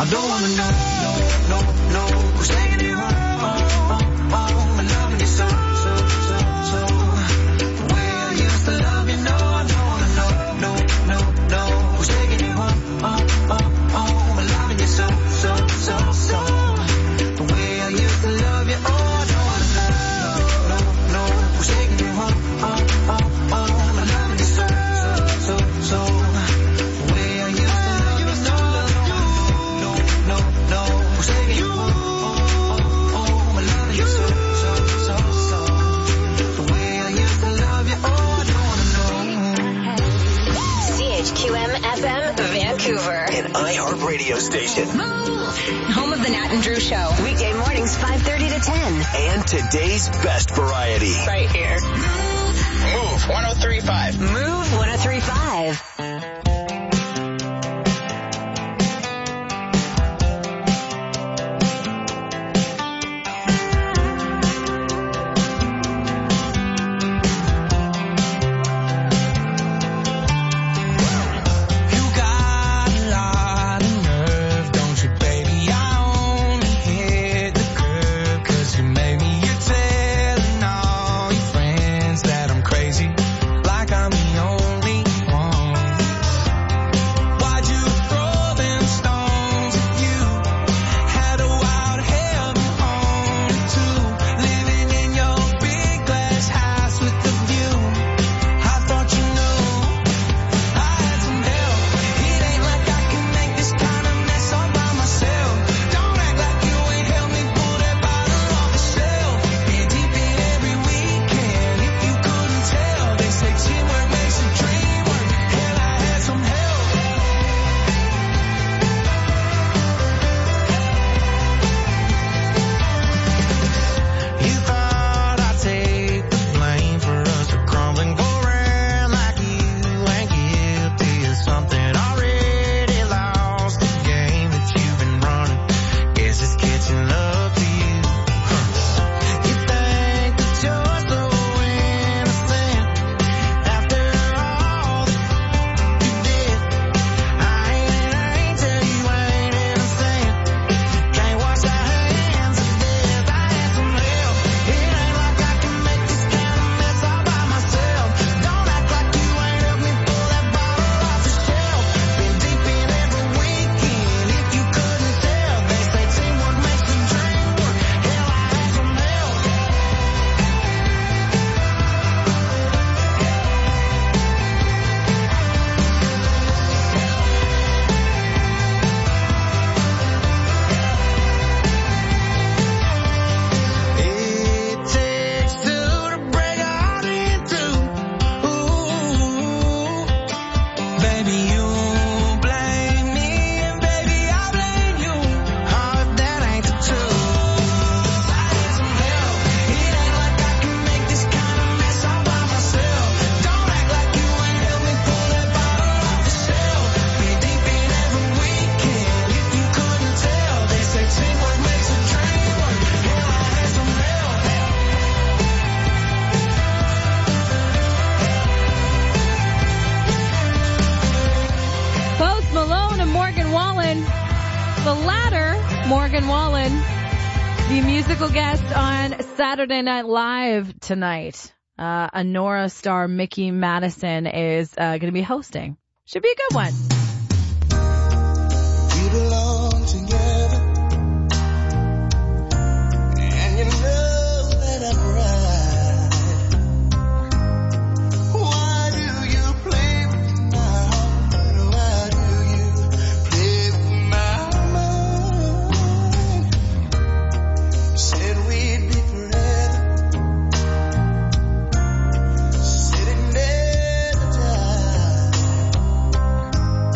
don't wanna know who's taking you home. I'm loving you so. The way I used to love you, no, I don't wanna know who's taking you home. I'm loving you so. The way I used to love you, I don't wanna know who's taking you home. I'm loving you so. The way I used to love you, no, who's taking you home. I'm loving you so. The way I used to love you, I don't wanna know. CHQM FM Vancouver. An iHeartRadio station. Move! Home of the Nat and Drew Show. Weekday mornings 5:30 to 10. And today's best variety. Right here. Move 103.5. Move 103.5. Like I'm the only The latter, Morgan Wallen, the musical guest on Saturday Night Live tonight. Anora star Mickey Madison is going to be hosting. Should be a good one. We belong together, and you know that I'm right. Why do you play with my heart? Why do you play with my mind? You said we'd be forever, said it never died.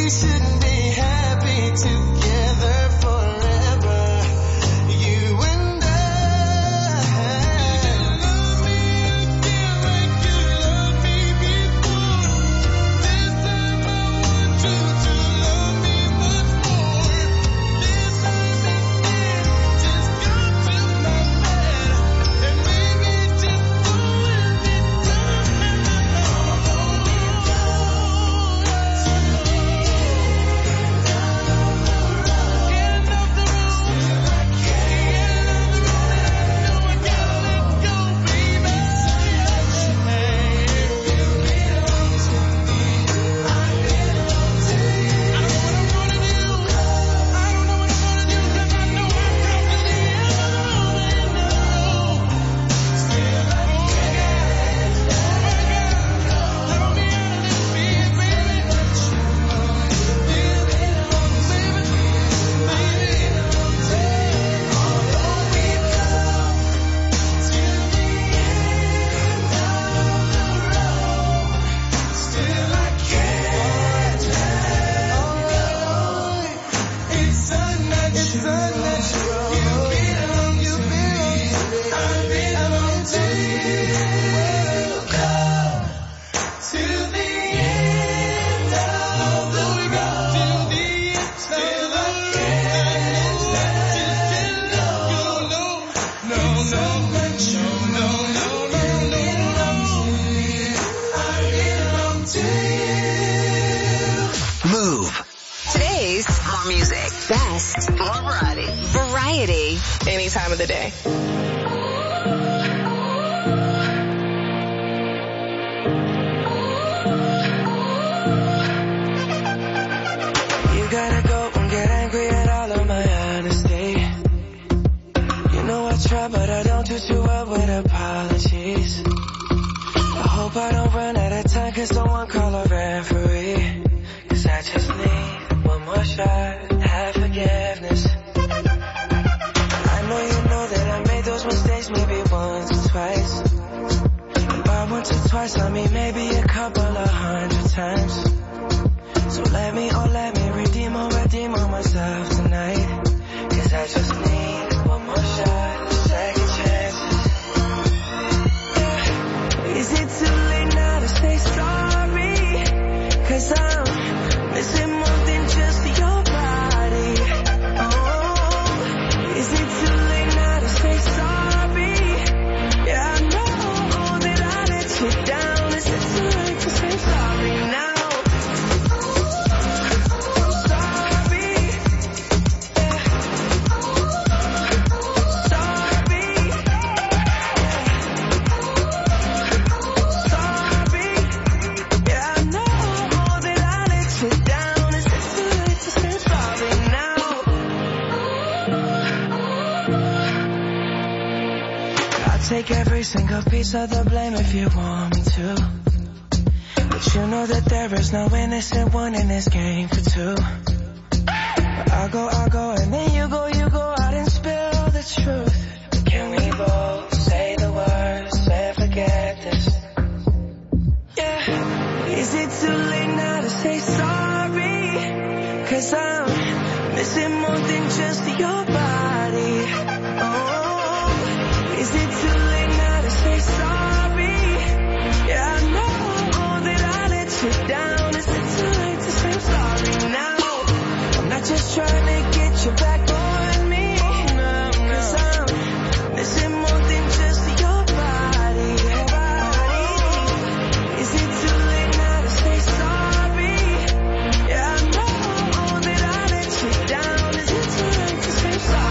we should be happy together forever. You and I. Love me again like you loved me before. This time I want you to love me much more. This time instead, just come to my bed and maybe just go with it. Today's more music. Best. More variety. Variety. Any time of the day. You gotta go and get angry at all of my honesty. You know I try, but I don't do too well with apologies. I hope I don't run out of time, cause someone call a referee. Cause I just need one more shot, have forgiveness. I know that I made those mistakes maybe once or twice. By once or twice, I mean maybe a couple of 100 times. So let me redeem on myself tonight. Cause I just need one more shot, second chances. Is it too late now to say sorry? Cause I'm missing more than just your body. Oh, is it too late now to say sorry? Yeah, I know that I let you down. Is it too late to say sorry now? Take every single piece of the blame if you want me to. But you know that there is no innocent one in this game for two. But I'll go, and then you go out and spill the truth. But can we both say the words and forget this? Yeah. Is it too late now to say sorry? Cause I'm missing more than just your body. Oh, is it too late now to say sorry? Yeah, I know that I let you down. Is it too late to say sorry now? I'm not just trying to get you back on me. Cause I'm missing more than just your body. Is it too late now to say sorry? Yeah, I know that I let you down. Is it too late to say sorry?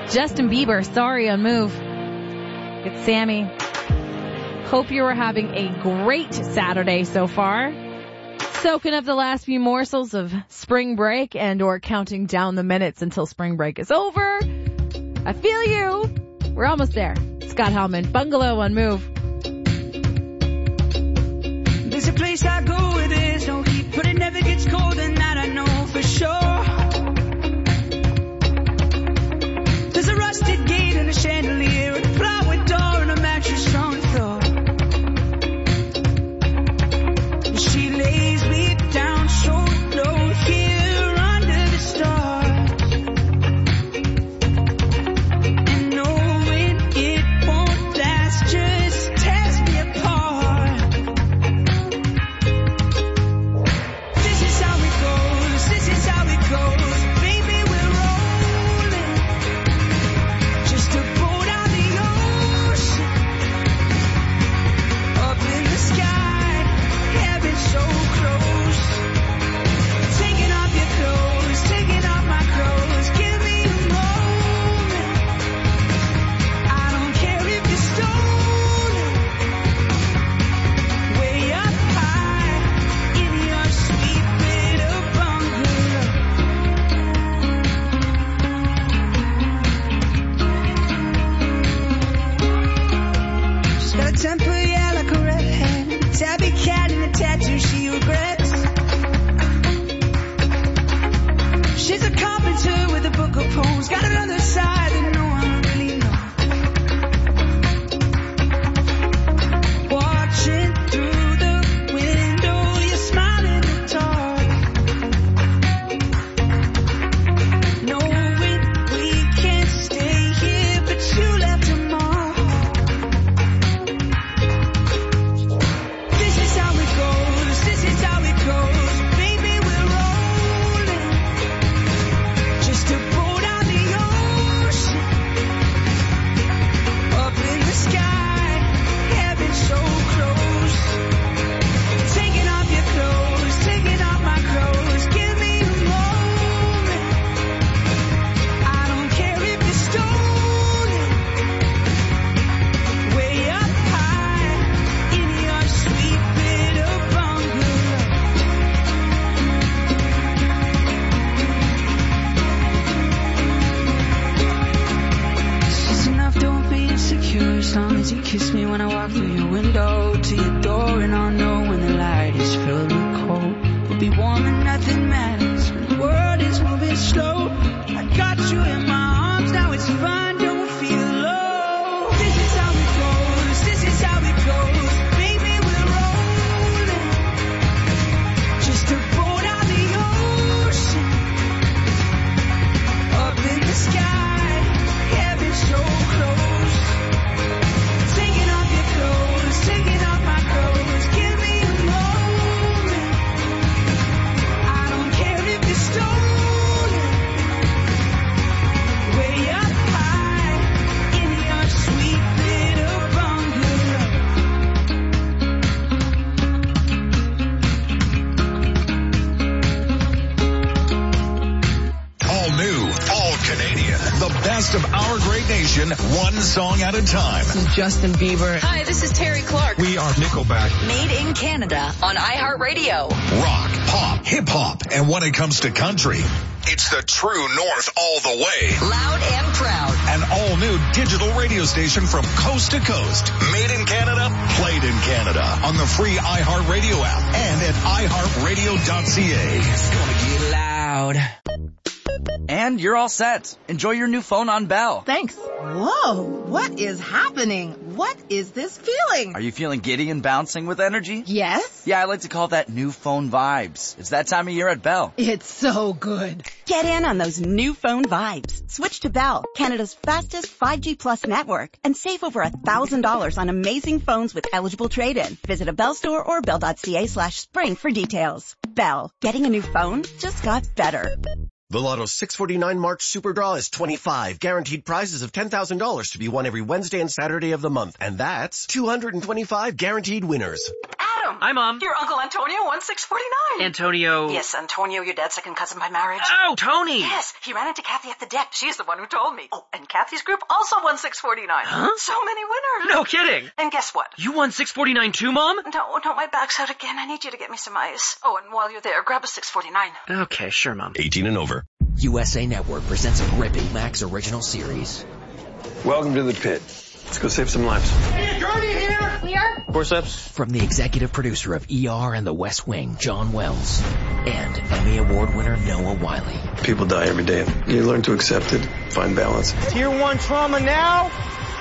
Justin Bieber, Sorry on Move. It's Sammy. Hope you are having a great Saturday so far. Soaking up the last few morsels of spring break and or counting down the minutes until spring break is over. I feel you. We're almost there. Scott Hellman, Bungalow on Move. There's a place I go where there's no heat, but it never gets cold, and that I know for sure. There's a rusted gate and a chandelier, and a plywood door and a mattress on the floor. And she lays me down so low here under the stars, and knowing it won't last just tears me apart. This is how it goes, this is how it goes. Baby, we're rolling, just a boat on the ocean, up in the sky, heaven so close. Taking off your clothes, taking off my clothes, give me a moment. I don't care if you're stolen, way up high in your sweet little bungalow. She's got a temper, yeah, like a redhead, tabby cat and a tattoo she regrets. She's a carpenter with a book of poems, got another side that no one really knows. Watching through the window, you're smiling in the dark, knowing we can't stay here, but you left tomorrow. This is how it goes, this is how it goes. Baby, we're rolling, just a boat on the ocean, up in the sky, heaven so close. Taking off your clothes, taking off my clothes, give me a moment. I don't care if you're stolen, way up high in your sweet little bungalow. It's just enough, don't be insecure, as long as you kiss me when I walk through your window to your door, and I'll know when the light is filled with cold. We'll be warm and nothing matters when the world is moving slow. I got you in my arms, now it's fine, don't feel low. This is how it goes, this is how it goes. Baby, we're rolling, just a boat on the ocean, up in the sky, heaven so close. Taking off your clothes, taking off my clothes, give me a moment. I don't care if you're stolen, way up high in your sweet little bungalow. All new, all Canadian. The best of our great nation, one song at a time. Justin Bieber. Hi, this is Terry Clark. We are Nickelback. Made in Canada on iHeartRadio. Rock, pop, hip hop, and when it comes to country, it's the true north all the way. Loud and proud. An all-new digital radio station from coast to coast. Made in Canada, played in Canada. On the free iHeartRadio app and at iHeartRadio.ca. It's gonna get loud. And you're all set. Enjoy your new phone on Bell. Thanks. Whoa, what is happening? What is this feeling? Are you feeling giddy and bouncing with energy? Yes? Yeah, I like to call that new phone vibes. It's that time of year at Bell. It's so good. Get in on those new phone vibes. Switch to Bell, Canada's fastest 5G Plus network, and save over $1,000 on amazing phones with eligible trade-in. Visit a Bell store or bell.ca/spring for details. Bell, getting a new phone just got better. The Lotto 649 March Super Draw is 25. Guaranteed prizes of $10,000 to be won every Wednesday and Saturday of the month. And that's 225 guaranteed winners. Adam! Jim. Hi, Mom. Your Uncle Antonio won 649. Antonio... Yes, Antonio, your dad's second cousin by marriage. Oh, Tony! Yes, he ran into Kathy at the dep. She's the one who told me. Oh, and Kathy's group also won 649. Huh? So many winners. No kidding. And guess what? You won 649 too, Mom? No, my back's out again. I need you to get me some ice. Oh, and while you're there, grab a 649. Okay, sure, Mom. 18 and over. USA Network presents a gripping Max original series. Welcome to the pit. Let's go save some lives. Hey, Gurney here! Clear? Forceps. From the executive producer of ER and The West Wing, John Wells, and Emmy Award winner Noah Wiley. People die every day. You learn to accept it, find balance. Tier 1 trauma now?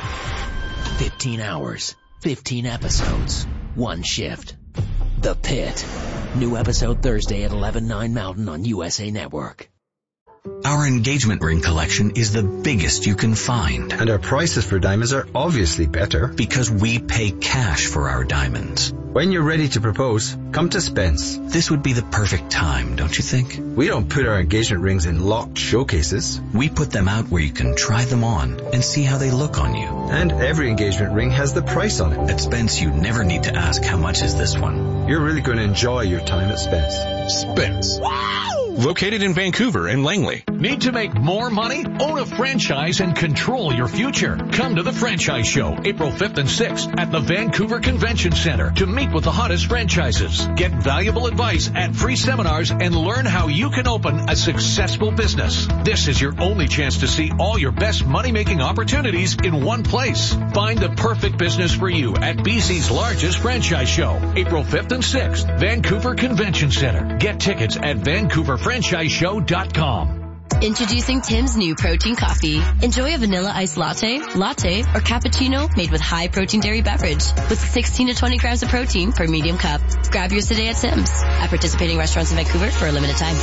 15 hours, 15 episodes, one shift. The Pit. New episode Thursday at 11/9 Mountain on USA Network. Our engagement ring collection is the biggest you can find. And our prices for diamonds are obviously better. Because we pay cash for our diamonds. When you're ready to propose, come to Spence. This would be the perfect time, don't you think? We don't put our engagement rings in locked showcases. We put them out where you can try them on and see how they look on you. And every engagement ring has the price on it. At Spence, you never need to ask how much is this one. You're really going to enjoy your time at Spence. Spence. Wow! Located in Vancouver and Langley. Need to make more money? Own a franchise and control your future. Come to the Franchise Show, April 5th and 6th at the Vancouver Convention Center to meet with the hottest franchises. Get valuable advice at free seminars and learn how you can open a successful business. This is your only chance to see all your best money-making opportunities in one place. Find the perfect business for you at BC's largest franchise show, April 5th and 6th, Vancouver Convention Center. Get tickets at VancouverFranchiseShow.com. Introducing Tim's new protein coffee. Enjoy a vanilla iced latte, or cappuccino made with high protein dairy beverage with 16 to 20 grams of protein per medium cup. Grab yours today at Tim's. At participating restaurants in Vancouver for a limited time.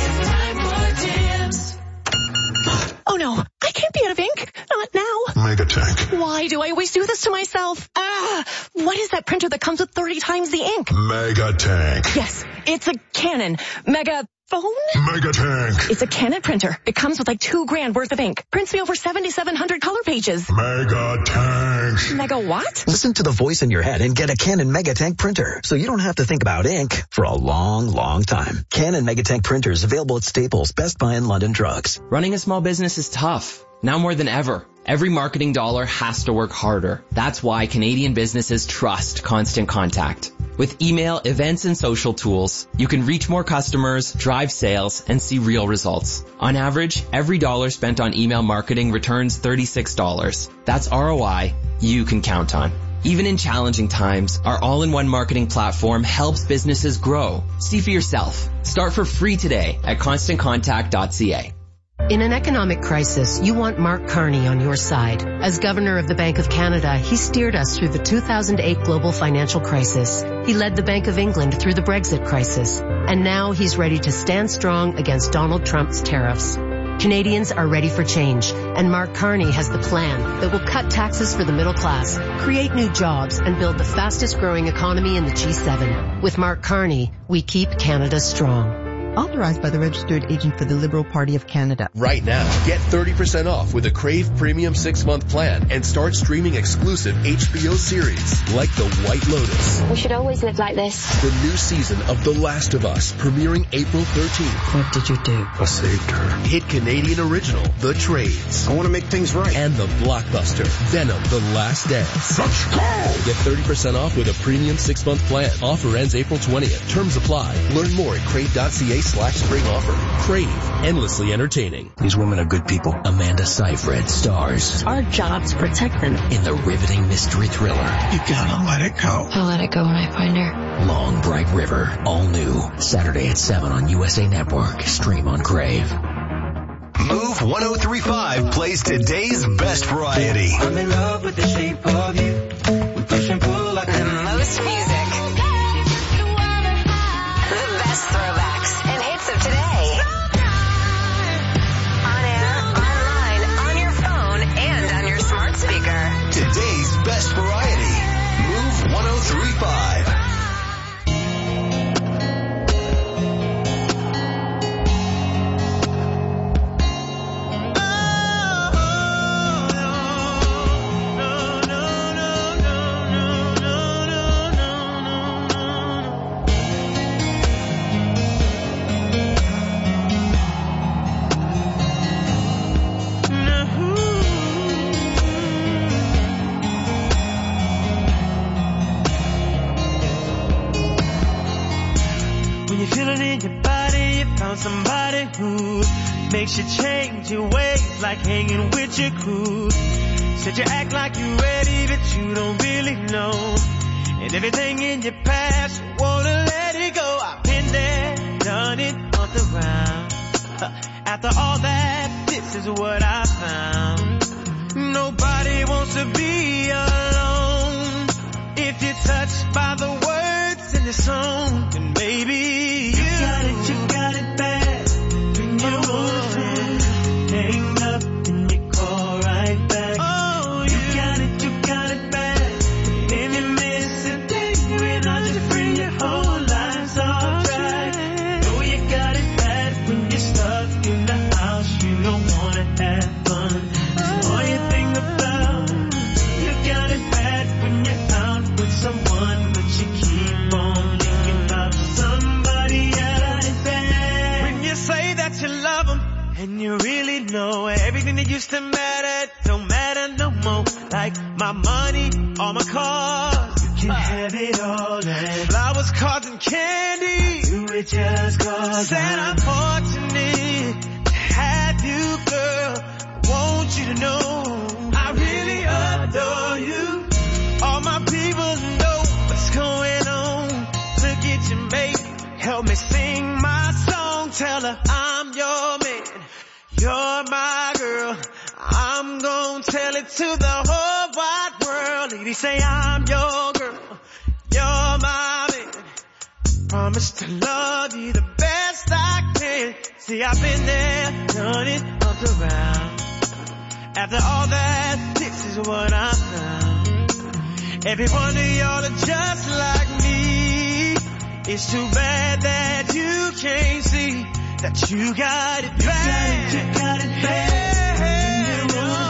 Oh no, I can't be out of ink. Not now. Megatank. Why do I always do this to myself? What is that printer that comes with 30 times the ink? Megatank. Yes, it's a Canon. Megaphone? Megatank. It's a Canon printer. It comes with like $2,000 worth of ink. Prints me over 7,700 color pages. Megatank. Mega what? Listen to the voice in your head and get a Canon Megatank printer, so you don't have to think about ink for a long, long time. Canon Megatank printers available at Staples, Best Buy, and London Drugs. Running a small business is tough. Now more than ever. Every marketing dollar has to work harder. That's why Canadian businesses trust Constant Contact. With email, events, and social tools, you can reach more customers, drive sales, and see real results. On average, every dollar spent on email marketing returns $36. That's ROI you can count on. Even in challenging times, our all-in-one marketing platform helps businesses grow. See for yourself. Start for free today at ConstantContact.ca. In an economic crisis, you want Mark Carney on your side. As Governor of the Bank of Canada, he steered us through the 2008 global financial crisis. He led the Bank of England through the Brexit crisis. And now he's ready to stand strong against Donald Trump's tariffs. Canadians are ready for change, and Mark Carney has the plan that will cut taxes for the middle class, create new jobs, and build the fastest growing economy in the G7. With Mark Carney, we keep Canada strong. Authorized by the Registered Agent for the Liberal Party of Canada. Right now, get 30% off with a Crave Premium 6-month plan and start streaming exclusive HBO series like The White Lotus. We should always live like this. The new season of The Last of Us, premiering April 13th. What did you do? I saved her. Hit Canadian original, The Trades. I want to make things right. And the blockbuster, Venom, The Last Dance. Let's go! Get 30% off with a premium 6-month plan. Offer ends April 20th. Terms apply. Learn more at crave.ca/spring offer. Crave. Endlessly entertaining. These women are good people. Amanda Seyfried stars. Our job's protect them. In the riveting mystery thriller. You gotta let it go. I'll let it go when I find her. Long Bright River. All new. Saturday at 7 on USA Network. Stream on Crave. Move 103.5 plays today's best variety. I'm in love with the shape of you. We push and pull like the most music. The best throwbacks and hits of today. On air, online, on your phone, and on your smart speaker. Today's best variety. Move 103.5. something in your body, you found somebody who makes you change your ways, like hanging with your crew. Said you act like you're ready, but you don't really know. And everything in your past, you wanna let it go. I've been there, done it, bumped around. After all that, this is what I found. Nobody wants to be alone. If you're touched by the words in the song, then maybe you got it bad. When you're on, hang up and you call right back. Oh, you got it bad. If you miss a day without your friend, your whole life's off track. Know you got it bad when you're stuck in the house, you don't wanna have fun. That's all you think about. You got it bad when you're out with someone, but you keep on thinking about somebody else. When you say that you love them, and you really know everything that used to matter don't matter no more. Like my money, all my cars, you can have it all. And flowers, cards, and candy, you it just cause said I'm fortunate to have you, girl. I want you to know I really adore you. All my people know what's going on. Look at you, mate, help me sing my song. Tell her I'm your man, you're my girl. I'm gonna tell it to the whole wide world. Lady, say I'm your girl, you're my man. Promise to love you the best I can. See, I've been there, done it, bumped around. After all that, this is what I found. Every one of y'all are just like me. It's too bad that you can't see that you got it bad. You got it bad. Hey,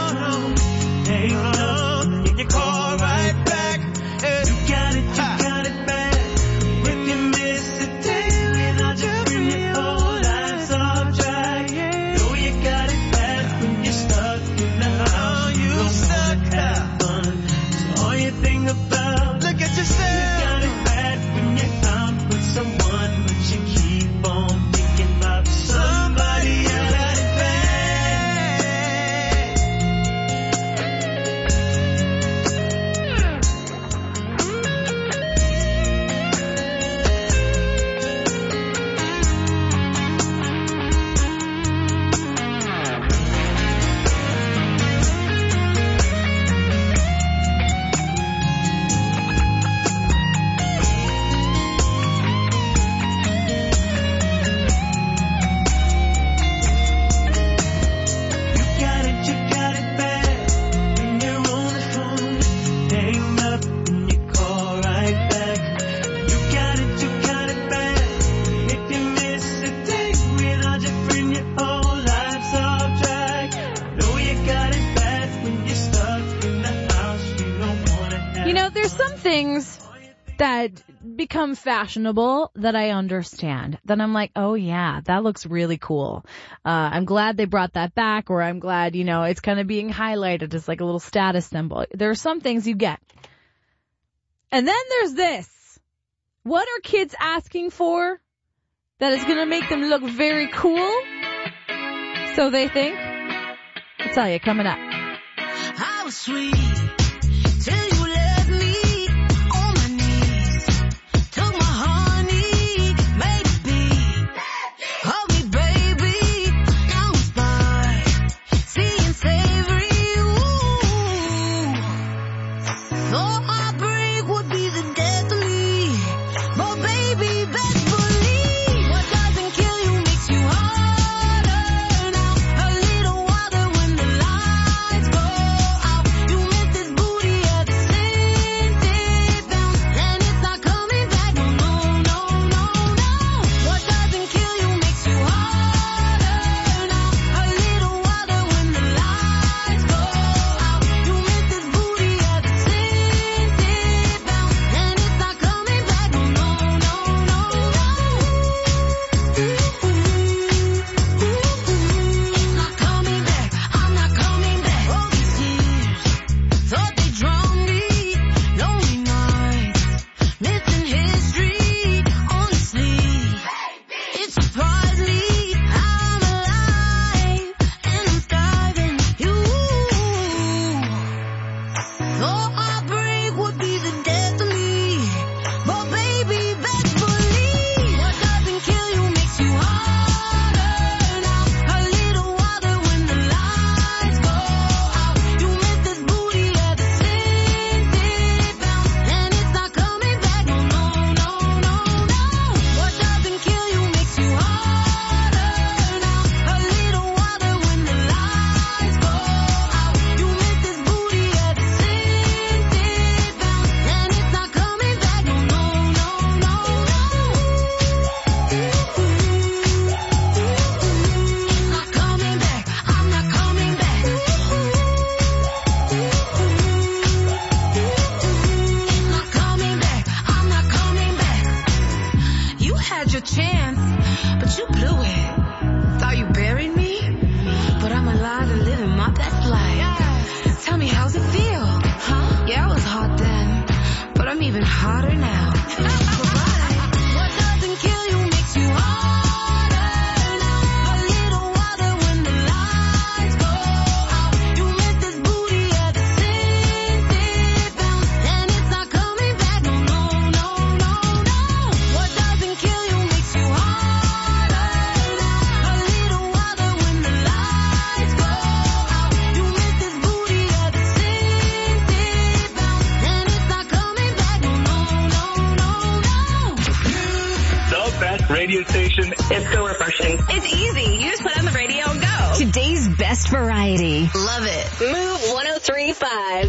hang on, and you call right back. You got it bad. When you miss a day without your friend, your whole life's off track. Know you got it bad when you're stuck in the house. You stuck have fun. That's all you think about. Look at yourself. You got it bad when you're out with someone, but you keep on thinking about somebody else. That become fashionable that I understand. Then I'm like, oh yeah, that looks really cool. I'm glad they brought that back, or I'm glad, it's kind of being highlighted as like a little status symbol. There are some things you get. And then there's this. What are kids asking for that is going to make them look very cool? So they think. I'll tell you, coming up. How sweet till you left me. Booty at the radio station. It's so refreshing. It's easy. You just put on the radio and go. Today's best variety. Love it. Move 103.5.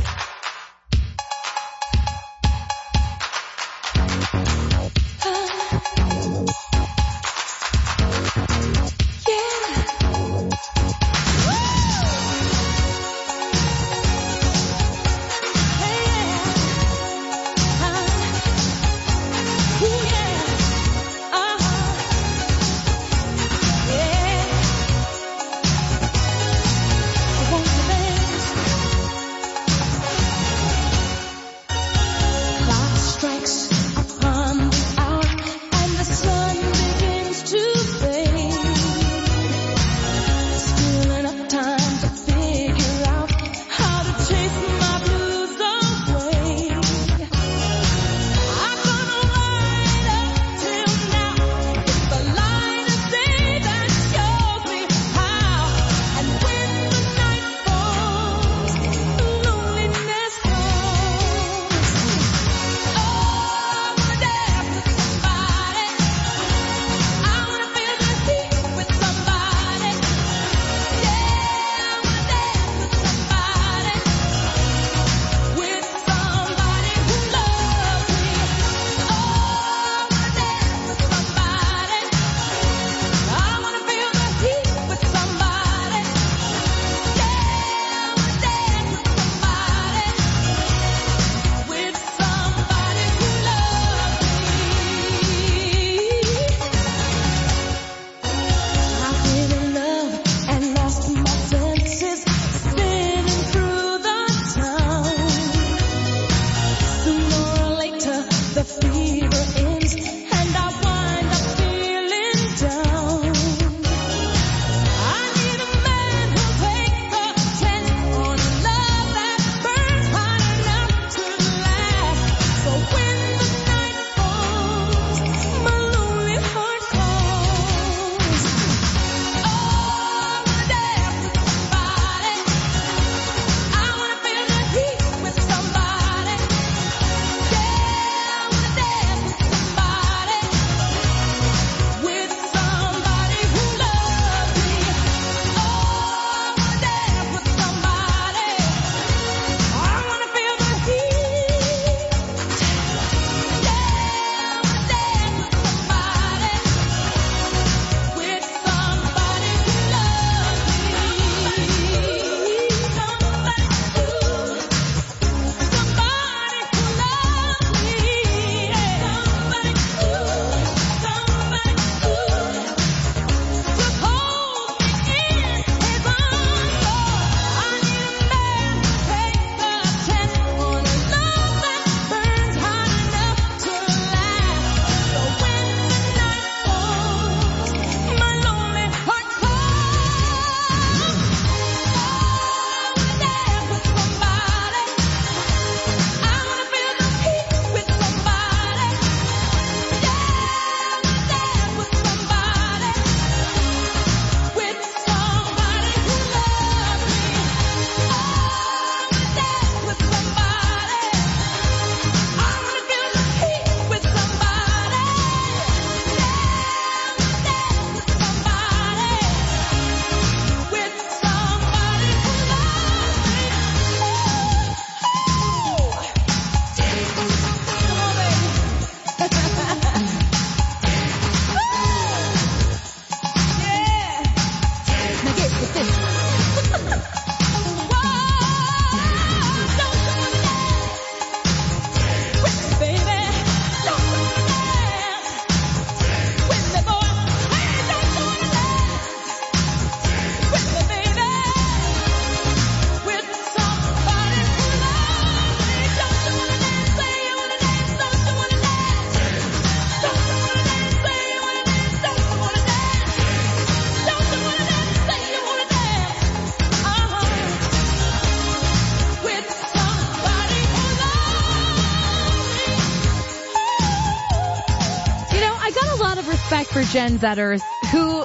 respect for Gen Zers who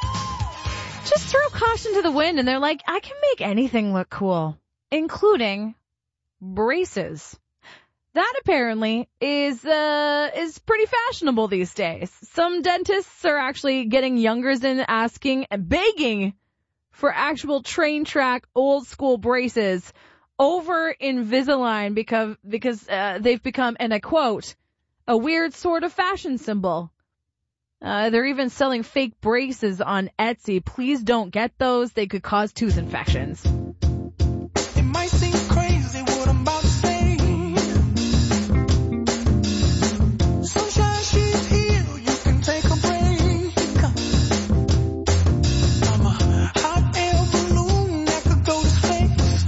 just throw caution to the wind and they're like, I can make anything look cool, including braces. That apparently is pretty fashionable these days. Some dentists are actually getting youngers in asking and begging for actual train track old school braces over Invisalign because they've become, and I quote, a weird sort of fashion symbol. They're even selling fake braces on Etsy. Please don't get those. They could cause tooth infections. It might seem crazy what I'm about to say. Sunshine, she's here. You can take a break. I'm a hot air balloon that could go to space.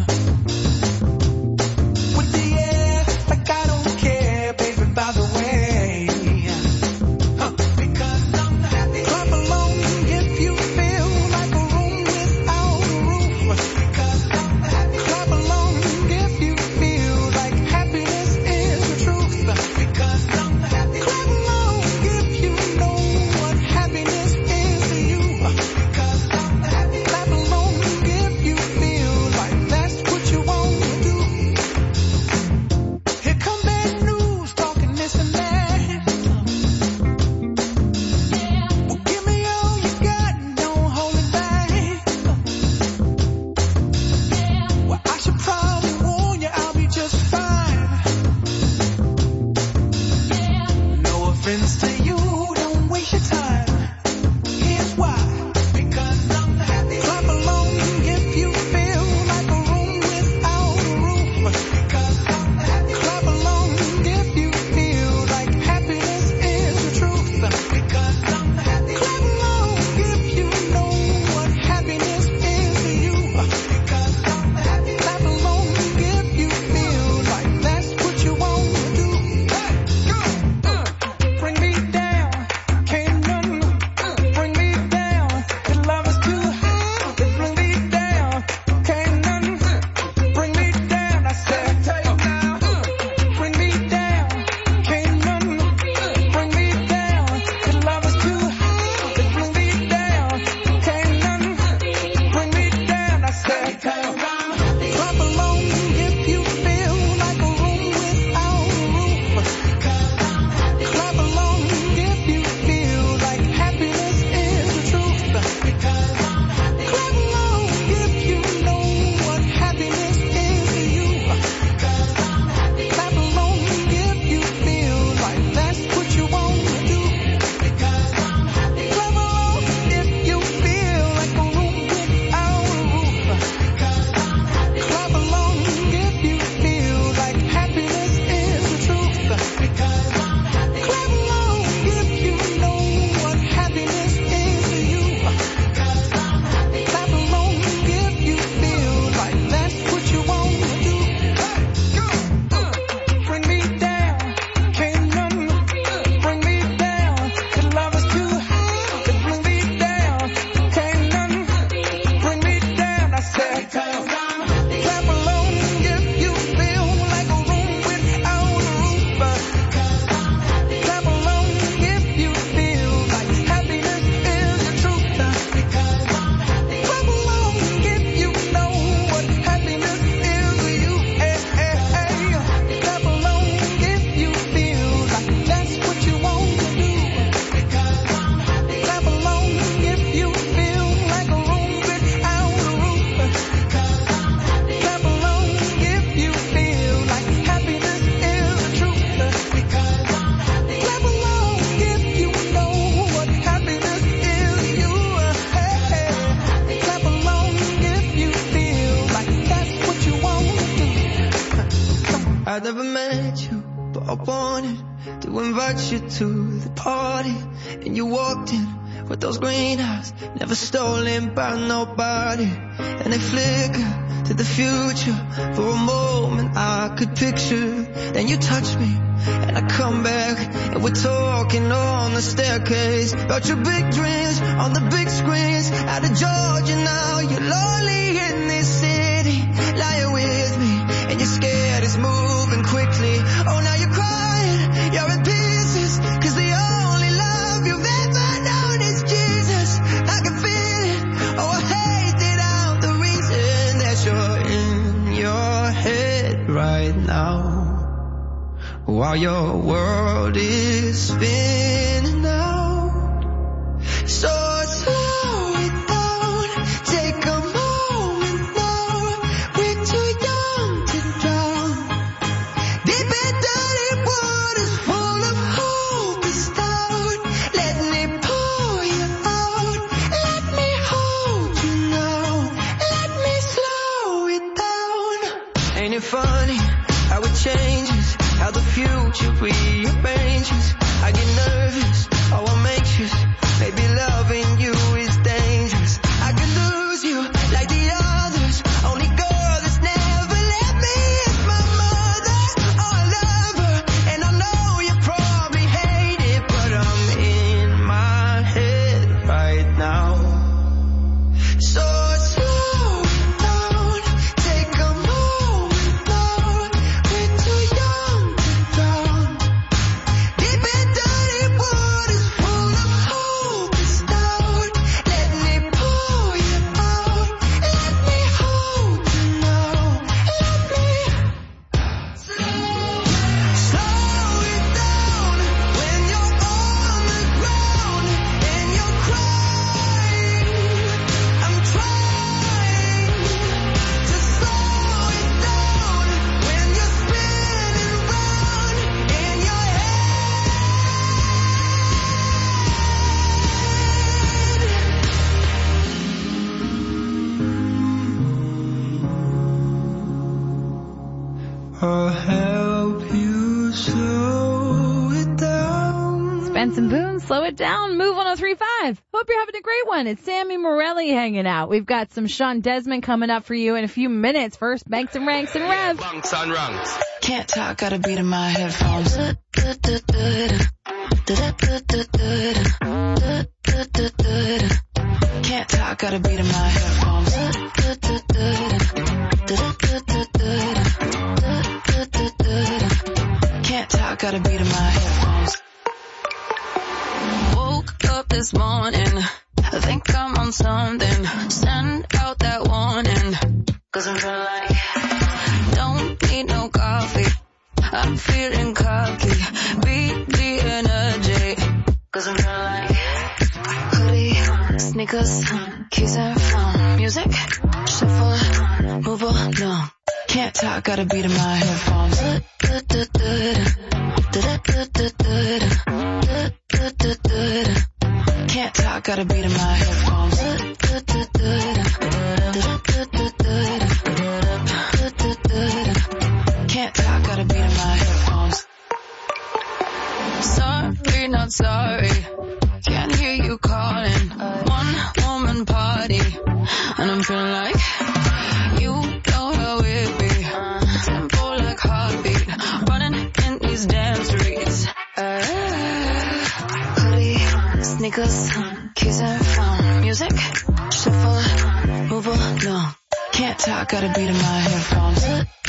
With the air, like I don't care, baby, by the way. I never met you, but I wanted to invite you to the party. And you walked in with those green eyes, never stolen by nobody. And they flicker to the future. For a moment I could picture. Then you touch me, and I come back, and we're talking on the staircase about your big dreams on the big screens. Out of Georgia now, you're lonely in this city, lying with me, and you're scared it's moving quickly. Oh, now you're crying, you're in pieces, 'cause the only love you've ever known is Jesus. I can feel it, oh, I hate it out, the reason that you're in your head right now. while your world is spinning out. So slow it down, take a moment now. We're too young to drown. Deep in dirty waters full of hopeless doubt. Let me pull you out, let me hold you now. Let me slow it down. Ain't it funny how it changes, how the future rearranges? I get nervous, oh I'm anxious. Maybe loving you is dangerous. I could lose you like the others. Only girl that's never let me is my mother or a lover. And I know you probably hate it, but I'm in my head right now. So slow down, take a moment now. We're too young to drown. Deep in dirty waters full of hopeless doubt. Let me pull you out, let me hold you now. Let me slow it down when you're on the ground and you're crying. I'm trying to slow it down when you're spinning round in your head. I'll help you slow it down. Spence and Boone, slow it down. Move 103.5. Hope you're having a great one. It's Sammy Morelli hanging out. We've got some Sean Desmond coming up for you in a few minutes. First, Banks and Ranks and Rev. Bunks and ranks. Can't talk, got a beat in my headphones. Can't talk, got a beat in my headphones. Can't talk, got a beat in my headphones. Woke up this morning, I think I'm on something. Send out that warning, 'cause I'm feeling like don't need no coffee. I'm feeling cocky, beat the energy, 'cause I'm feeling like hoodie, sneakers, keys and phone, music, shuffle, move along. Can't talk, got a beat in my headphones. Can't talk, got a beat in my headphones. Can't talk, got a beat in my headphones. Sorry, not sorry. Can't hear you calling. One woman party, and I'm feeling like you know how it be. Tempo like heartbeat, running in these damn streets. Hoodie, sneakers, keys and phone, music, shuffle, move along. Can't talk, got a beat in my headphones.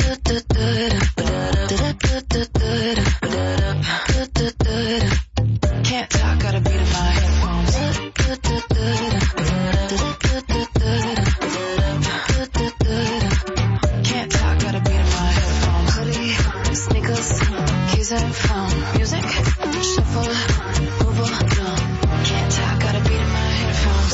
Can't talk, got a beat in my headphones. Can't talk, got a beat in my headphones. Hoodie, sneakers, keys and phone, music, shuffle, move along. Can't talk, got a beat in my headphones.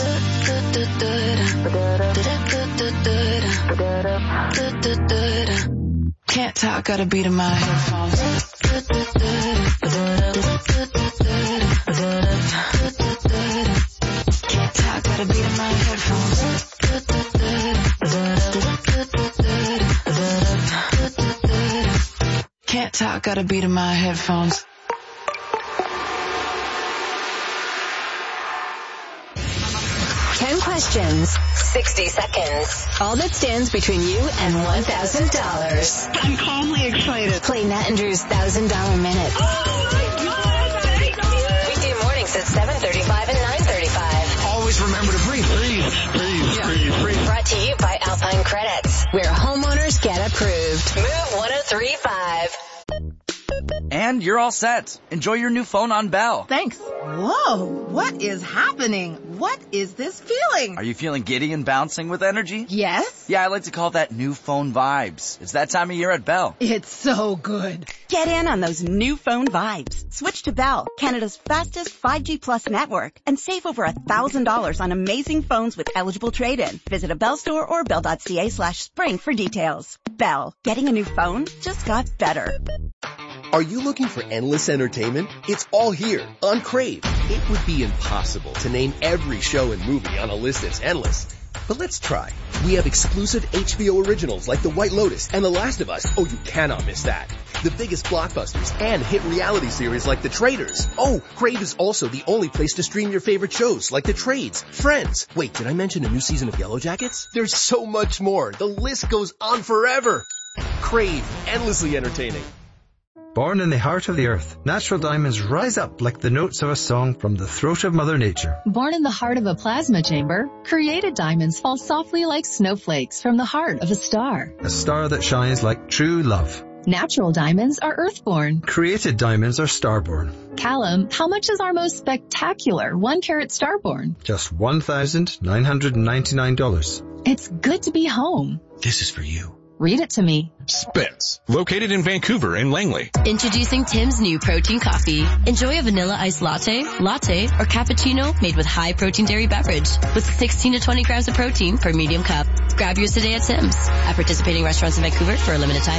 Can't talk, got a beat in my headphones. Can't talk, got a beat in my headphones. Can't talk, got a beat in my headphones. Questions, 60 seconds. All that stands between you and $1,000. I'm calmly excited. Play Nat and Drew's $1,000 minute. Oh my God! Weekday mornings at 7:35 and 9:35. Always remember to breathe. Breathe. Brought to you by Alpine Credits, where homeowners get approved. Move 103.5. And you're all set. Enjoy your new phone on Bell. Thanks. Whoa, what is happening? What is this feeling? Are you feeling giddy and bouncing with energy? Yes. Yeah, I like to call that new phone vibes. It's that time of year at Bell. It's so good. Get in on those new phone vibes. Switch to Bell, Canada's fastest 5G Plus network, and save over $1,000 on amazing phones with eligible trade-in. Visit a Bell store or bell.ca/spring for details. Bell, getting a new phone just got better. Are you looking for endless entertainment? It's all here on Crave. It would be impossible to name every show and movie on a list that's endless. But let's try. We have exclusive HBO originals like The White Lotus and The Last of Us. Oh, you cannot miss that. The biggest blockbusters and hit reality series like The Traitors. Oh, Crave is also the only place to stream your favorite shows like The Trades, Friends. Wait, did I mention a new season of Yellow Jackets? There's so much more. The list goes on forever. Crave, endlessly entertaining. Born in the heart of the earth, natural diamonds rise up like the notes of a song from the throat of Mother Nature. Born in the heart of a plasma chamber, created diamonds fall softly like snowflakes from the heart of a star. A star that shines like true love. Natural diamonds are earthborn. Created diamonds are starborn. Callum, how much is our most spectacular 1-carat starborn? Just $1,999. It's good to be home. This is for you. Read it to me. Spence, located in Vancouver and Langley. Introducing Tim's new protein coffee. Enjoy a vanilla iced latte, or cappuccino made with high protein dairy beverage with 16 to 20 grams of protein per medium cup. Grab yours today at Tim's. At participating restaurants in Vancouver for a limited time.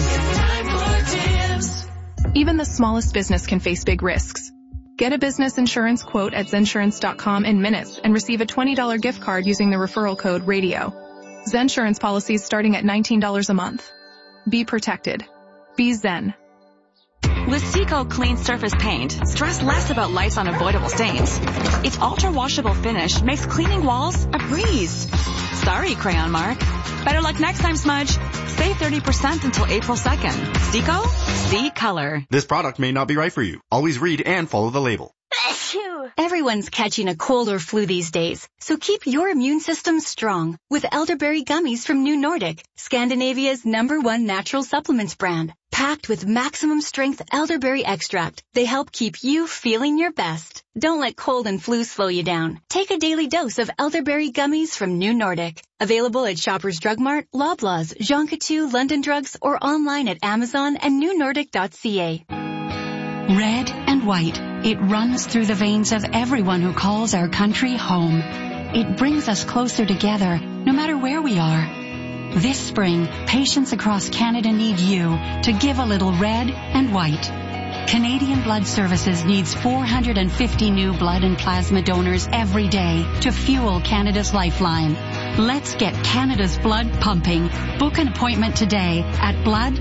Even the smallest business can face big risks. Get a business insurance quote at Zensurance.com in minutes and receive a $20 gift card using the referral code RADIO. Zensurance policies starting at $19 a month. Be protected. Be Zen. With Seco Clean Surface Paint, stress less about life's unavoidable stains. Its ultra-washable finish makes cleaning walls a breeze. Sorry, Crayon Mark. Better luck next time, Smudge. Save 30% until April 2nd. Seco? See color. This product may not be right for you. Always read and follow the label. Everyone's catching a cold or flu these days, so keep your immune system strong with elderberry gummies from New Nordic, Scandinavia's #1 natural supplements brand. Packed with maximum strength elderberry extract, they help keep you feeling your best. Don't let cold and flu slow you down. Take a daily dose of elderberry gummies from New Nordic. Available at Shoppers Drug Mart, Loblaws, Jean Coutu, London Drugs, or online at Amazon and newnordic.ca. Red and white. It runs through the veins of everyone who calls our country home. It brings us closer together, no matter where we are. This spring, patients across Canada need you to give a little red and white. Canadian Blood Services needs 450 new blood and plasma donors every day to fuel Canada's lifeline. Let's get Canada's blood pumping. Book an appointment today at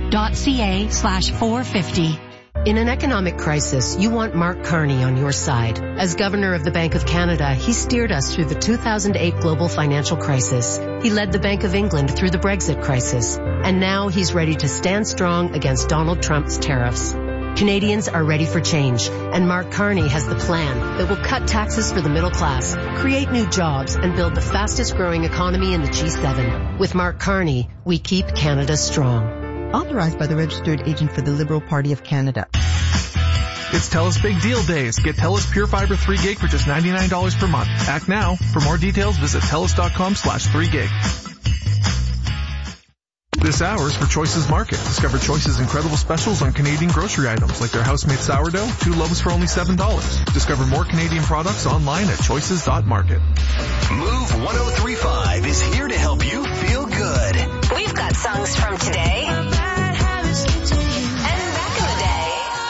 blood.ca/450. In an economic crisis, you want Mark Carney on your side. As Governor of the Bank of Canada, he steered us through the 2008 global financial crisis. He led the Bank of England through the Brexit crisis. And now he's ready to stand strong against Donald Trump's tariffs. Canadians are ready for change, and Mark Carney has the plan that will cut taxes for the middle class, create new jobs, and build the fastest growing economy in the G7. With Mark Carney, we keep Canada strong. Authorized by the Registered Agent for the Liberal Party of Canada. It's TELUS Big Deal Days. Get TELUS Pure Fiber 3 gig for just $99 per month. Act now. For more details, visit TELUS.com/3gig. This hour is for Choices Market. Discover Choice's incredible specials on Canadian grocery items like their house-made sourdough, 2 loaves for only $7. Discover more Canadian products online at choices.market. Move 1035 is here to help you feel good. We've got songs from today and back in the day.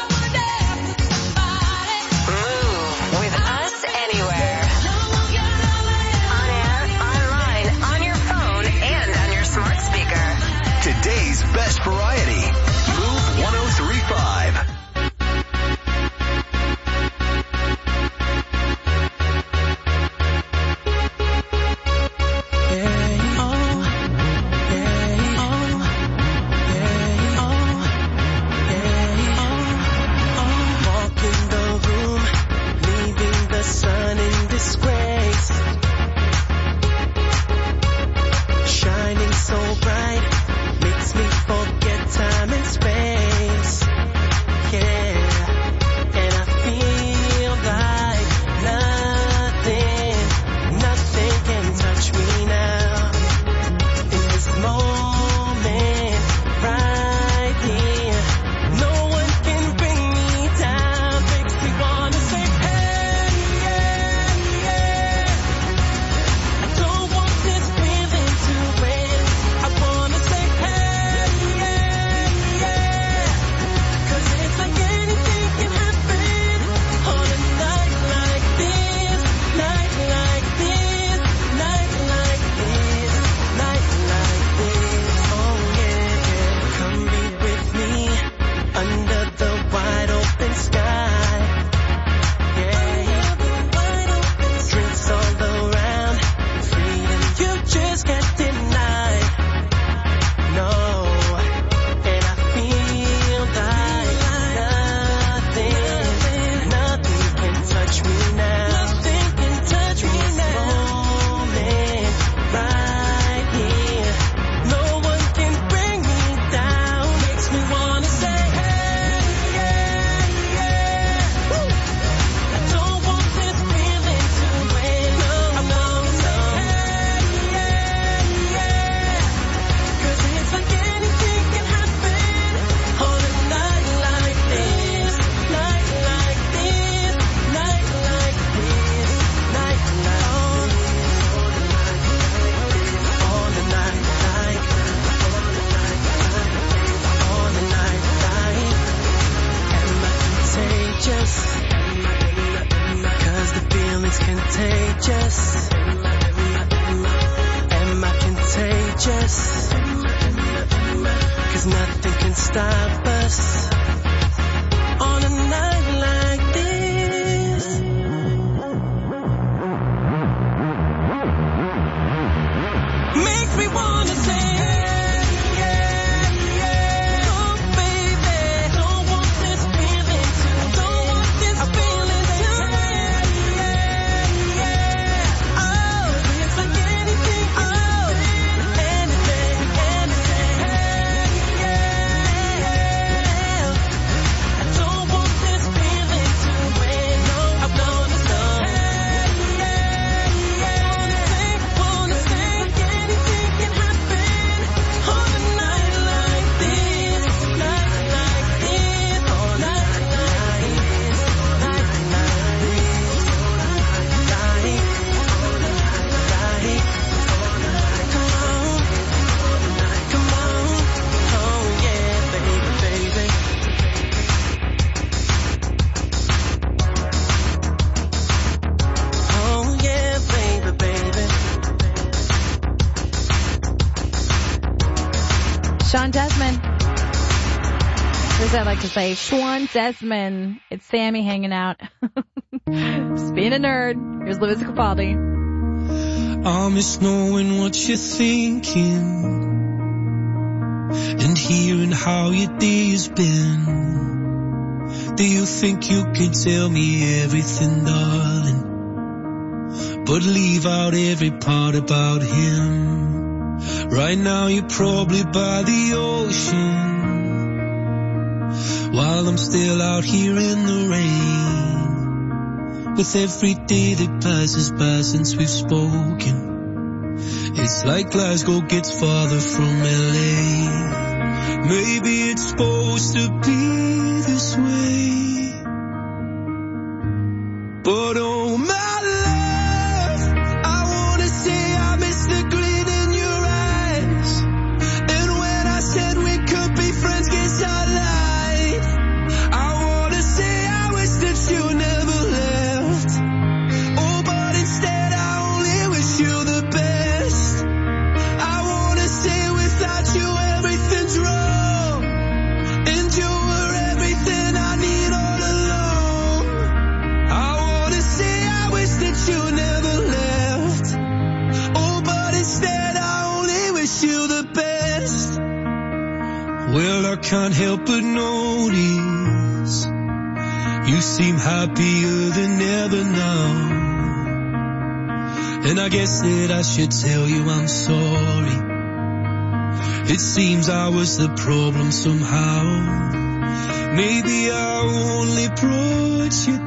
Move with us anywhere. On air, online, on your phone, and on your smart speaker. Today's best variety. Move 1035. 'cause nothing can stop us on a night like this. Makes me wanna say Sean Desmond. As I like to say, Sean Desmond. It's Sammy hanging out. Just being a nerd. Here's Louis Capaldi. I miss knowing what you're thinking and hearing how your day has been. Do you think you can tell me everything, darling, but leave out every part about him? Right now you're probably by the ocean, while I'm still out here in the rain. With every day that passes by since we've spoken, it's like Glasgow gets farther from LA. Maybe it's supposed to be this way, but oh my love, I wanna say I miss the glint in your eyes. And when I said we could be friends, guess I lied. I wanna say I wish that you never left. Oh, but instead I only wish you the best. I wanna say without you everything's wrong, and you were everything I need all along. I wanna say I wish that you never left. Oh, but instead I only wish you the best. Well, I can't help but notice you seem happier than ever now. And I guess that I should tell you I'm sorry. It seems I was the problem somehow. Maybe I only brought you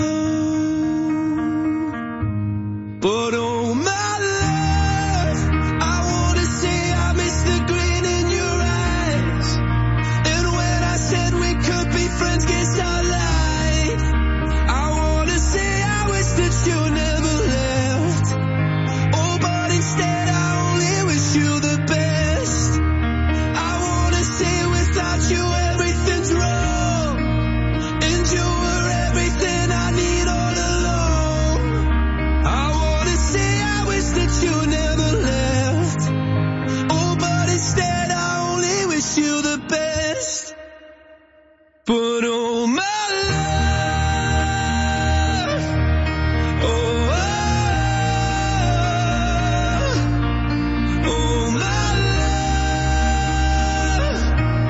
down. But oh my love, I wanna say I miss the glint in your eyes. And when I said we could be friends, guess I lied. I wanna say I wish that you never left. Oh, but instead I only wish you the best. I wanna say without you everything's wrong, and you were everything I need all along. I wanna say I wish that you never left. Oh, but instead I only wish you the best. But oh my love, oh, oh my love,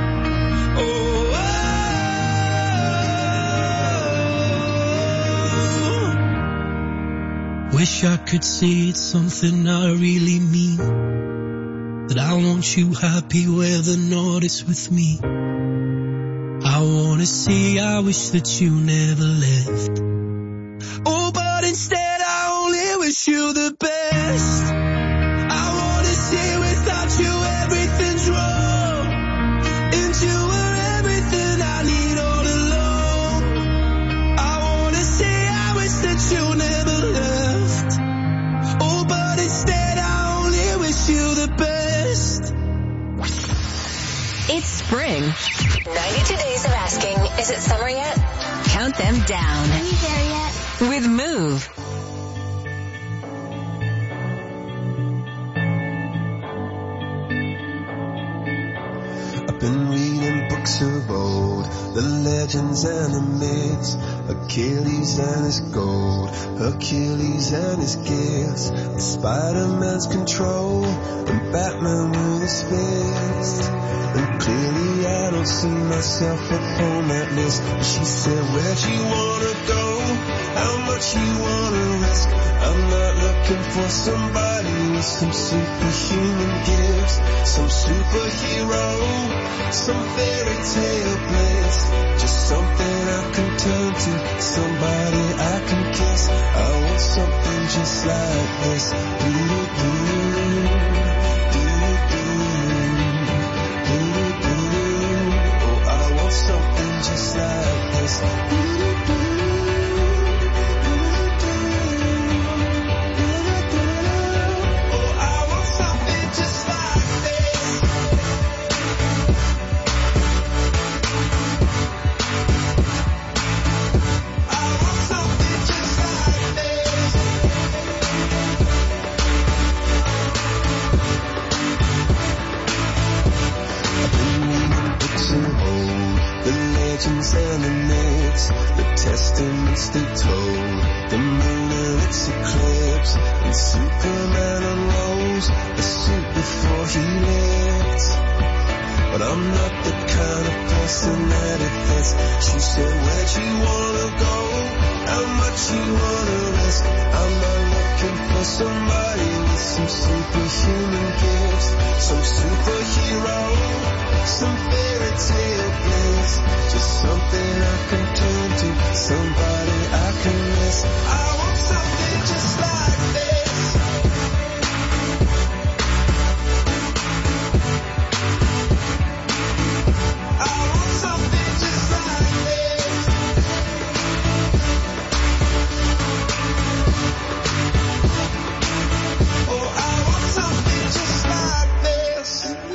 oh. Wish I could say it's something I really mean, that I want you happy where the north is with me. I wanna say I wish that you never left. Oh, but instead I only wish you the best. I wanna say without you everything's wrong, and you were everything I need all along. I wanna say I wish that you never left. Oh, but instead I only wish you the best. It's spring. 92 days of asking, is it summer yet? Count them down. Are you there yet? With Move. I've been reading books of old, the legends and the myths, Achilles and his gold, Hercules and his gifts, and Spider-Man's control, and Batman with his fist. And clearly I don't see myself upon that list. But she said, where'd you wanna go? How much you wanna risk? I'm not looking for somebody with some superhuman gifts, some superhero, some fairy tale bliss, just something I can turn to, somebody I can kiss. I want something just like this. Oh, I want something just like this. And the myths, the testaments they told, the moon and its eclipse, and Superman unrolls the suit before he lived. But I'm not the kind of person that it fits. She said, where'd you wanna go? How much you wanna risk? I'm not looking for somebody with some superhuman gifts, some superhero, some fairy tale bliss, just something I can turn to, somebody I can miss. I want something just like this. I want something just like this. Oh, I want something just like this.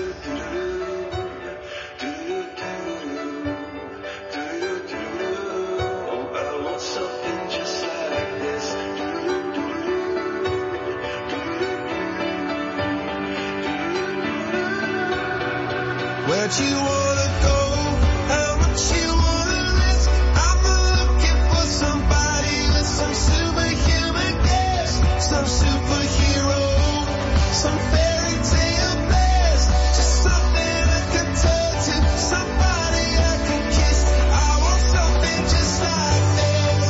Where'd you wanna go? How much you wanna risk? I'm not looking for somebody with some superhuman gifts, some superhero, some fairy tale bliss, just something I can turn to, somebody I can kiss. I want something just like this.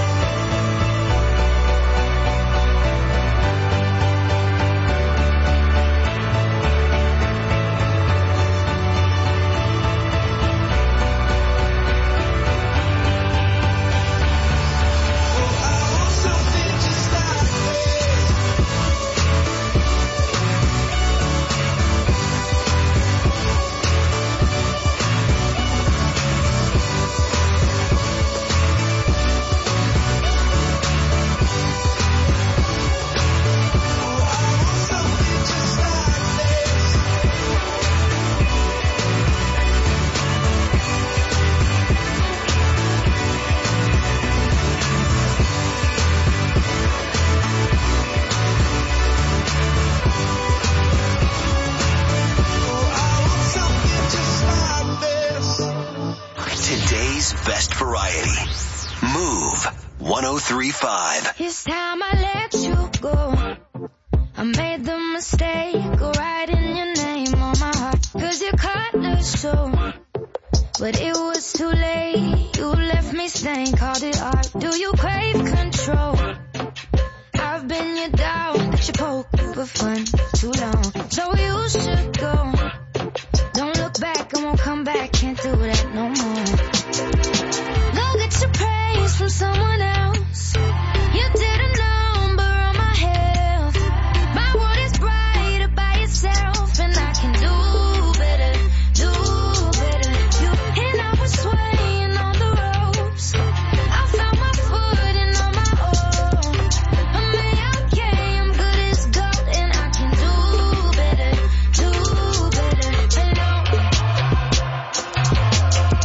Today's best variety. Move 103.5. It's time I let you go. I made the mistake of writing your name on my heart, 'cause you cut the show. But it was too late. You left me stained, called it art. Do you crave control? I've been your dog that you poke for fun too long. So you should go. Don't look back, I won't come back. Can't do that no more. Go get your praise from someone else. You did a number on my health. My world is brighter by yourself, and I can do better, do better. You and I was swaying on the ropes. I found my footing on my own. I'm okay, I'm good as gold, and I can do better, do better. Hello.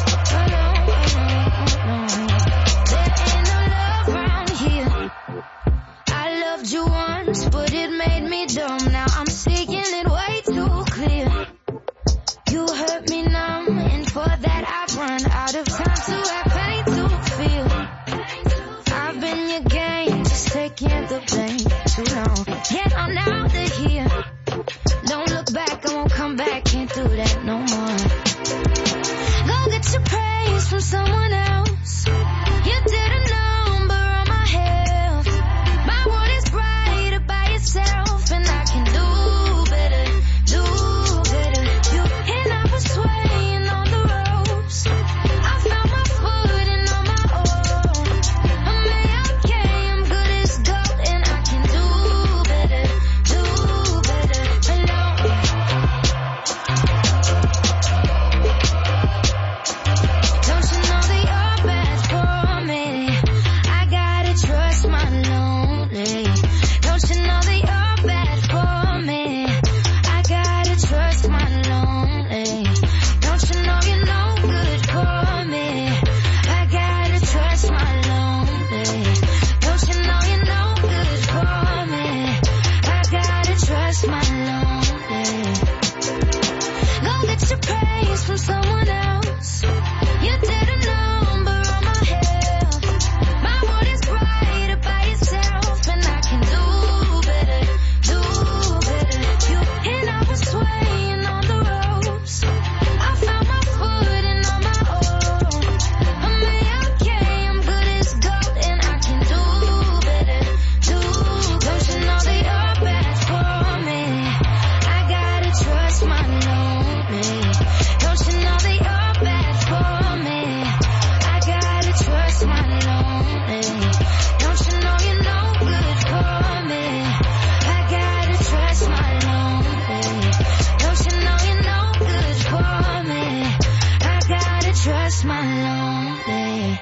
trust my lonely.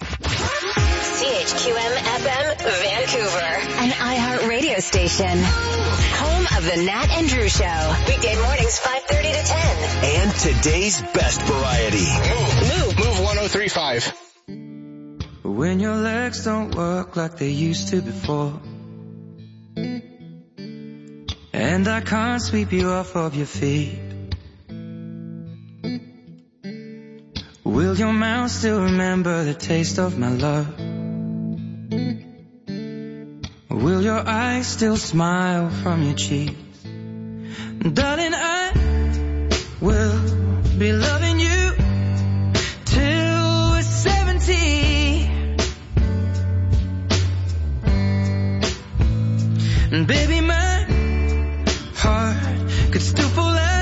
CHQM FM Vancouver, an iHeart radio station. Home of the Nat and Drew Show. Weekday mornings 5:30 to 10. And today's best variety. Move 1035. When your legs don't work like they used to before, and I can't sweep you off of your feet, will your mouth still remember the taste of my love? Will your eyes still smile from your cheeks? Darling, I will be loving you till we're 70. And baby, my heart could still fall out